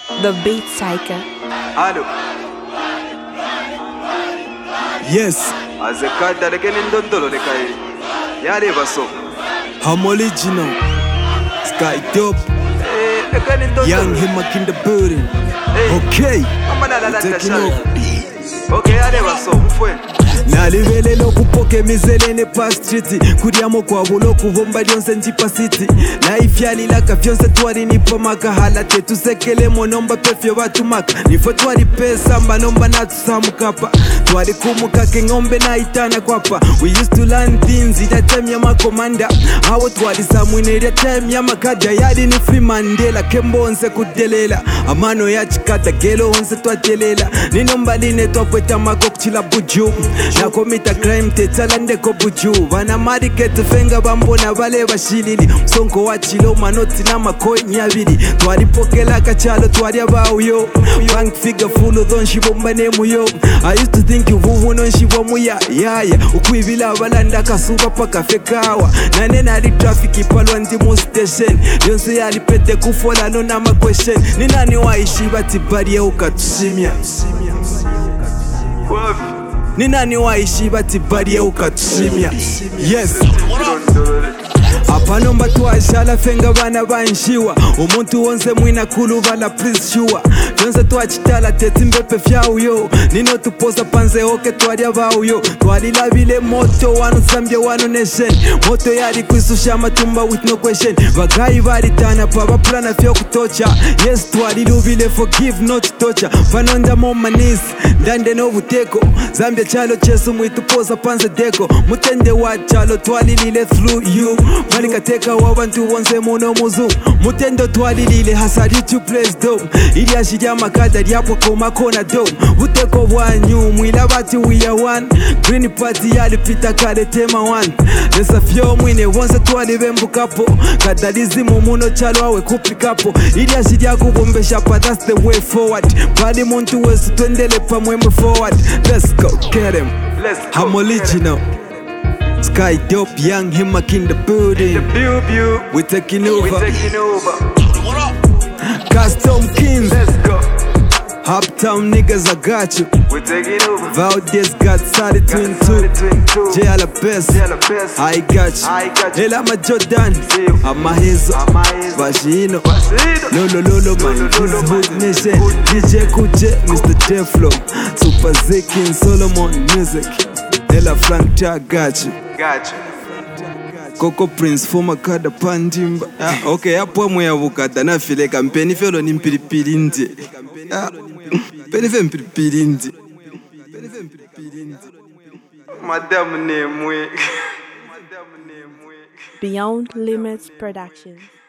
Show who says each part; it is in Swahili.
Speaker 1: The Beat Psycho.
Speaker 2: Allô.
Speaker 3: Yes.
Speaker 2: Azekada lekeni ndondolo lekai. Yale baso.
Speaker 3: I'm original. Sky dope.
Speaker 2: Lekeni ndondolo.
Speaker 3: Young Himak in the building. Okay. Taking over.
Speaker 2: Okay, yale baso. Mfwe.
Speaker 3: Nalivelelo kupoke mizelene pa street Kuriamo kwa bulo kuvomba lyonse njipa city Life yalilaka fyonse twari nipo maka Halate tusekele monomba pefyo batumaka Nifo twari pesa manomba natusamukapa Twari kumukake ngombe na itana kwapa We used to learn things ita time ya makomanda Hawo twari samwineria time ya makaja Yali ni free Mandela kembo onse kudelela Amano ya chikata gelo onse twatelela Ninomba line twapweta mako kuchila buju Na komita crime tetala ndeko buju Vana mariketu fenga bambona vale bashilili Msonko wa chilo manoti na makoi nyabili Twari pokela kachalo twari abao yo Bank figure full dhon shibomba nemu yo I used to think uvuvu non shibomu ya Ukuibila balanda kasuba paka fekawa Nane nari traffic palwa ndimu station Yonse yali pete kufola no na ma question Ninani waishi bati bari ya ukatusimia Ni nani waishi bati bari ya ukatusimia Yes Apa nomba tuwashala fenga bana banshiwa Umuntu wonse mwina kulu vala please sure Yonse tuwachitala teti mbepe fyau yo Nino tuposa panze oke tuwari abau yo Tuwari labile moto wanu sambia wanu nation Moto yari kuisusha matumba with no question Bagai bari tana paba plana fyo kutocha Yes tuwari lubile forgive not torture Fanonda momanis Dande no buteko Zambia chalo chesu mwitu posa panze deko Mutende wa chalo tuwari lile through you Malika teka wabantu wonse muno muzu Mutendo twalilile hasari to place dome Ili ashija makada liapo koma kona dome Uteko wanyu mwila bati we are one Green party yali pita kale tema one Nesa fyo mwine wonse twalibe mbukapo Kadalizi mumuno chalo awe kupikapo Ili ashija kubombesha pa that's the way forward Bali muntu wesu twendele pa mwembe forward Let's go get him I'm original Sky dope, young Himak in the building. We taking over. Custom Kings.
Speaker 2: Let's go.
Speaker 3: Uptown niggas, I got you.
Speaker 2: We taking over.
Speaker 3: Valdez got Sally Twin 2. J Alapes. I got you. Ela ma Jordan. Ama Hizo. Vagino. Lolo man. This hood nation. DJ Kuche. Mr. Deflo. Super Zikin. Solomon Music. Ella Frank Tia got you. Coco Prince former kada pandimba. Okay, hapo mwe avukata na fileka mpeni felo ni mpilipili nje. Peni fe mpilipili nje.
Speaker 2: Madame Nemwe.
Speaker 1: Beyond Limits Productions.